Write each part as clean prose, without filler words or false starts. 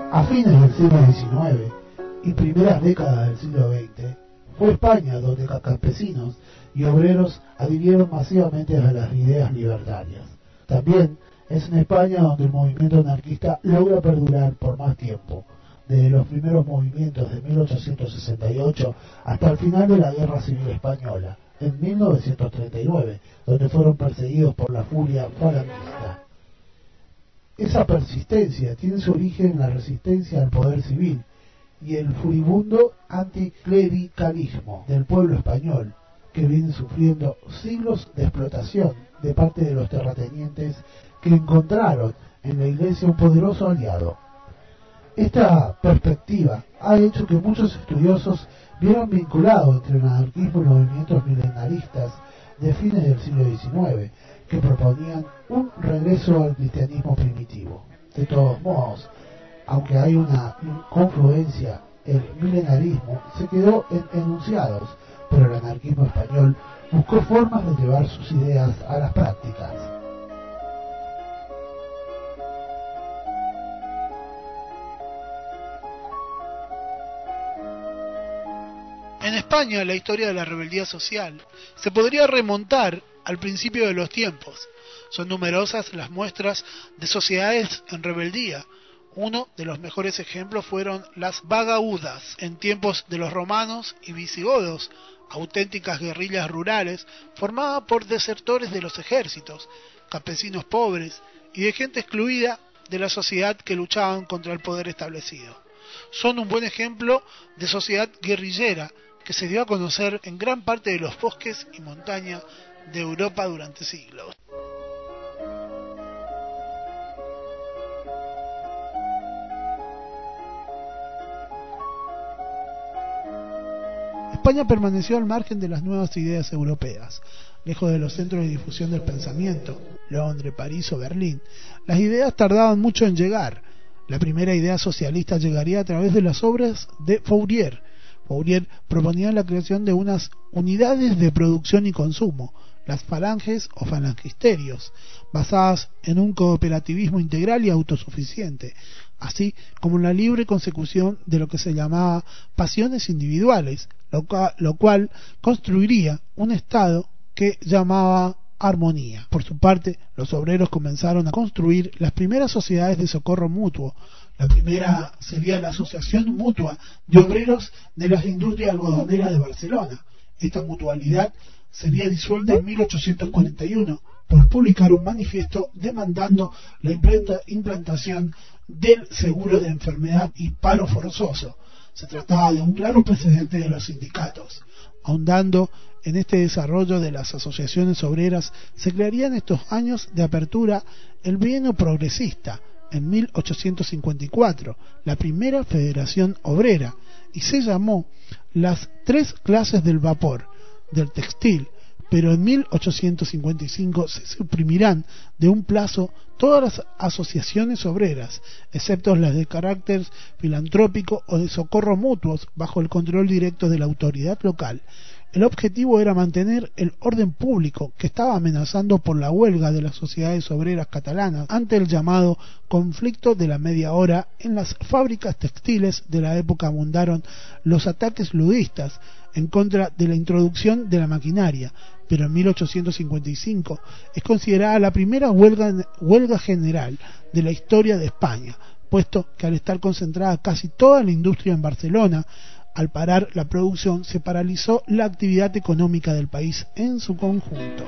A fines del siglo XIX y primeras décadas del siglo XX, fue España donde campesinos y obreros adhirieron masivamente a las ideas libertarias. También es en España donde el movimiento anarquista logra perdurar por más tiempo, desde los primeros movimientos de 1868 hasta el final de la Guerra Civil Española, en 1939, donde fueron perseguidos por la furia falangista. Esa persistencia tiene su origen en la resistencia al poder civil y el furibundo anticlericalismo del pueblo español, que viene sufriendo siglos de explotación de parte de los terratenientes que encontraron en la Iglesia un poderoso aliado. Esta perspectiva ha hecho que muchos estudiosos vieran vinculado entre el anarquismo y los movimientos milenaristas de fines del siglo XIX, que proponían un regreso al cristianismo primitivo. De todos modos, aunque hay una confluencia, el milenarismo se quedó en enunciados, pero el anarquismo español buscó formas de llevar sus ideas a las prácticas. En España, la historia de la rebeldía social se podría remontar al principio de los tiempos. Son numerosas las muestras de sociedades en rebeldía. Uno de los mejores ejemplos fueron las vagaudas en tiempos de los romanos y visigodos, auténticas guerrillas rurales formadas por desertores de los ejércitos, campesinos pobres y de gente excluida de la sociedad que luchaban contra el poder establecido. Son un buen ejemplo de sociedad guerrillera que se dio a conocer en gran parte de los bosques y montañas de Europa durante siglos. España permaneció al margen de las nuevas ideas europeas, lejos de los centros de difusión del pensamiento, Londres, París o Berlín. Las ideas tardaban mucho en llegar. La primera idea socialista llegaría a través de las obras de Fourier. Fourier proponía la creación de unas unidades de producción y consumo, las falanges o falangisterios, basadas en un cooperativismo integral y autosuficiente, así como en la libre consecución de lo que se llamaba pasiones individuales, lo cual construiría un estado que llamaba armonía. Por su parte, los obreros comenzaron a construir las primeras sociedades de socorro mutuo. La primera sería la Asociación Mutua de Obreros de las Industrias Algodoneras de Barcelona. Esta mutualidad sería disuelta en 1841 por publicar un manifiesto demandando la implantación del seguro de enfermedad y paro forzoso. Se trataba de un claro precedente de los sindicatos. Ahondando en este desarrollo de las asociaciones obreras, se crearía en estos años de apertura el bienio progresista, en 1854, la primera federación obrera, y se llamó las tres clases del vapor, del textil, pero en 1855 se suprimirán de un plazo todas las asociaciones obreras, excepto las de carácter filantrópico o de socorro mutuos, bajo el control directo de la autoridad local. El objetivo era mantener el orden público, que estaba amenazado por la huelga de las sociedades obreras catalanas ante el llamado conflicto de la media hora. En las fábricas textiles de la época abundaron los ataques ludistas en contra de la introducción de la maquinaria, pero en 1855 es considerada la primera huelga general de la historia de España, puesto que al estar concentrada casi toda la industria en Barcelona, al parar la producción se paralizó la actividad económica del país en su conjunto.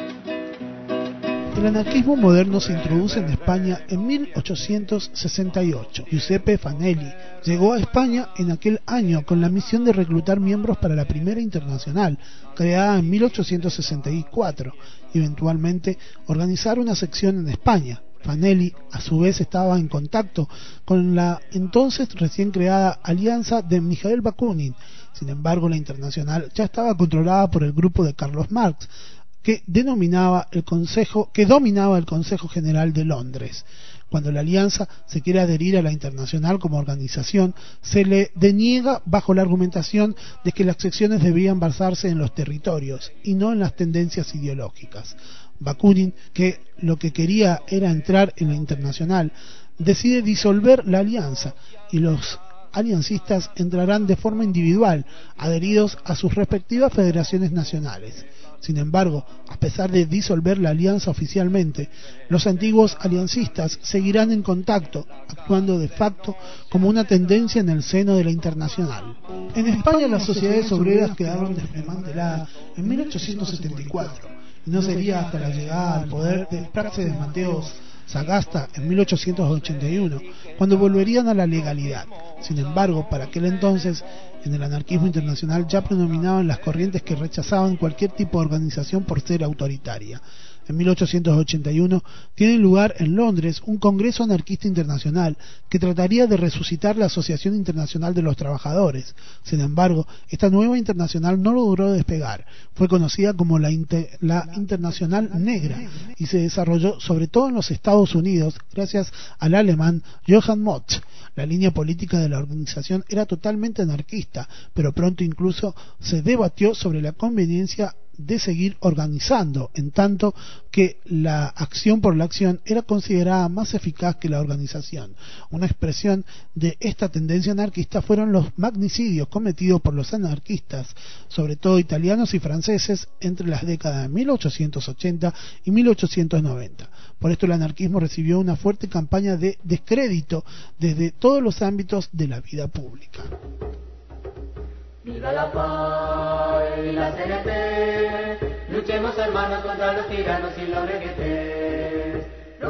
El anarquismo moderno se introduce en España en 1868. Giuseppe Fanelli llegó a España en aquel año con la misión de reclutar miembros para la Primera Internacional, creada en 1864, y eventualmente organizar una sección en España. Fanelli, a su vez, estaba en contacto con la entonces recién creada alianza de Mikhail Bakunin. Sin embargo, la Internacional ya estaba controlada por el grupo de Carlos Marx, que dominaba el Consejo General de Londres. Cuando la Alianza se quiere adherir a la Internacional como organización, se le deniega bajo la argumentación de que las secciones debían basarse en los territorios y no en las tendencias ideológicas. Bakunin, que lo que quería era entrar en la Internacional, decide disolver la alianza y los aliancistas entrarán de forma individual, adheridos a sus respectivas federaciones nacionales. Sin embargo, a pesar de disolver la alianza oficialmente, los antiguos aliancistas seguirán en contacto, actuando de facto como una tendencia en el seno de la Internacional. En España las sociedades obreras quedaron desmanteladas en 1874, y no sería hasta la llegada al poder de Práxedes Mateos Sagasta en 1881 cuando volverían a la legalidad. Sin embargo, para aquel entonces, en el anarquismo internacional ya predominaban las corrientes que rechazaban cualquier tipo de organización por ser autoritaria. En 1881 tiene lugar en Londres un Congreso Anarquista Internacional que trataría de resucitar la Asociación Internacional de los Trabajadores. Sin embargo, esta nueva internacional no logró despegar. Fue conocida como la Internacional Negra y se desarrolló sobre todo en los Estados Unidos gracias al alemán Johann Mott. La línea política de la organización era totalmente anarquista, pero pronto incluso se debatió sobre la conveniencia de seguir organizando, en tanto que la acción por la acción era considerada más eficaz que la organización. Una expresión de esta tendencia anarquista fueron los magnicidios cometidos por los anarquistas, sobre todo italianos y franceses, entre las décadas de 1880 y 1890. Por esto el anarquismo recibió una fuerte campaña de descrédito desde todos los ámbitos de la vida pública. Viva la paz y la CNT, luchemos hermanos contra los tiranos y los reguetes.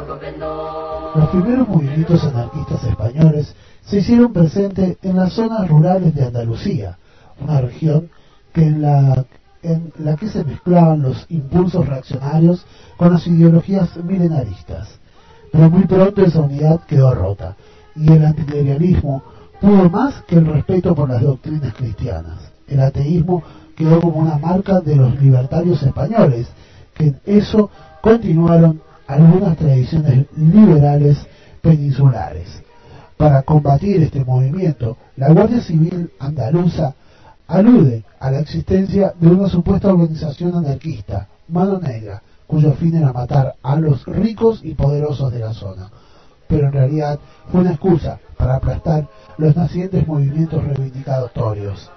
Los primeros movimientos anarquistas españoles se hicieron presentes en las zonas rurales de Andalucía, una región en la que se mezclaban los impulsos reaccionarios con las ideologías milenaristas. Pero muy pronto esa unidad quedó rota, y el anticlericalismo pudo más que el respeto por las doctrinas cristianas. El ateísmo quedó como una marca de los libertarios españoles, que en eso continuaron algunas tradiciones liberales peninsulares. Para combatir este movimiento, la Guardia Civil andaluza alude a la existencia de una supuesta organización anarquista, Mano Negra, cuyo fin era matar a los ricos y poderosos de la zona. Pero en realidad fue una excusa para aplastar los nacientes movimientos reivindicatorios.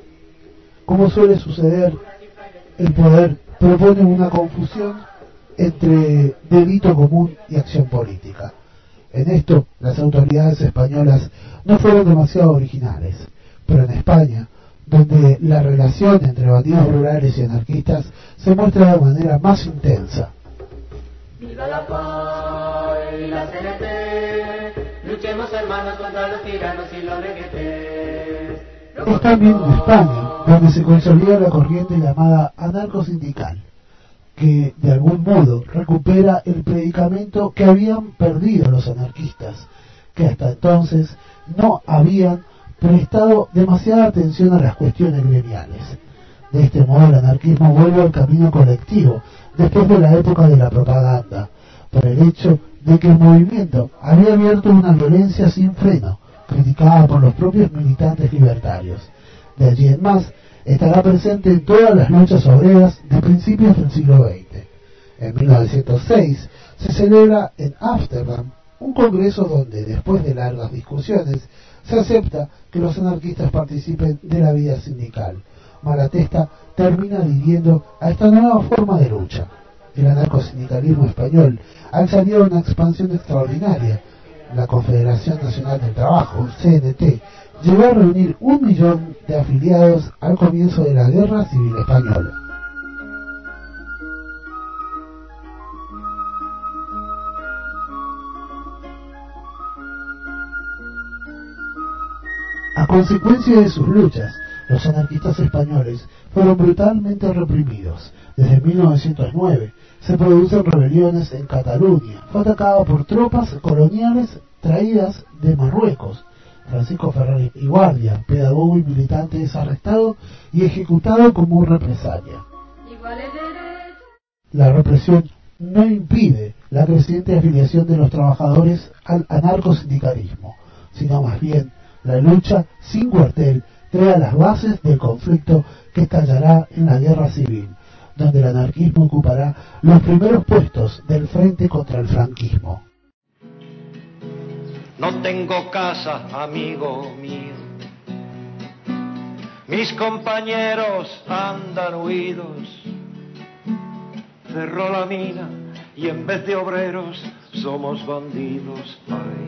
Como suele suceder, el poder propone una confusión entre delito común y acción política. En esto, las autoridades españolas no fueron demasiado originales, pero en España, donde la relación entre bandidos rurales y anarquistas se muestra de manera más intensa. Viva la paz y la CNT, luchemos hermanos contra los tiranos y los reguetes. Es también en España donde se consolida la corriente llamada anarcosindical, que de algún modo recupera el predicamento que habían perdido los anarquistas, que hasta entonces no habían prestado demasiada atención a las cuestiones gremiales. De este modo el anarquismo vuelve al camino colectivo después de la época de la propaganda, por el hecho de que el movimiento había abierto una violencia sin freno, criticada por los propios militantes libertarios. De allí en más, estará presente en todas las luchas obreras de principios del siglo XX. En 1906 se celebra en Ámsterdam un congreso donde, después de largas discusiones, se acepta que los anarquistas participen de la vida sindical. Malatesta termina adhiriendo a esta nueva forma de lucha. El anarcosindicalismo español alzaría una expansión extraordinaria. La Confederación Nacional del Trabajo, CNT, llegó a reunir 1 millón de afiliados al comienzo de la Guerra Civil Española. A consecuencia de sus luchas, los anarquistas españoles fueron brutalmente reprimidos. Desde 1909 se producen rebeliones en Cataluña. Fue atacado por tropas coloniales traídas de Marruecos. Francisco Ferrer y Guardia, pedagogo y militante, es arrestado y ejecutado como represalia. La represión no impide la creciente afiliación de los trabajadores al anarcosindicalismo, sino más bien la lucha sin cuartel crea las bases del conflicto que estallará en la guerra civil, donde el anarquismo ocupará los primeros puestos del frente contra el franquismo. No tengo casa, amigo mío. Mis compañeros andan huidos. Cerró la mina y en vez de obreros somos bandidos. Ay.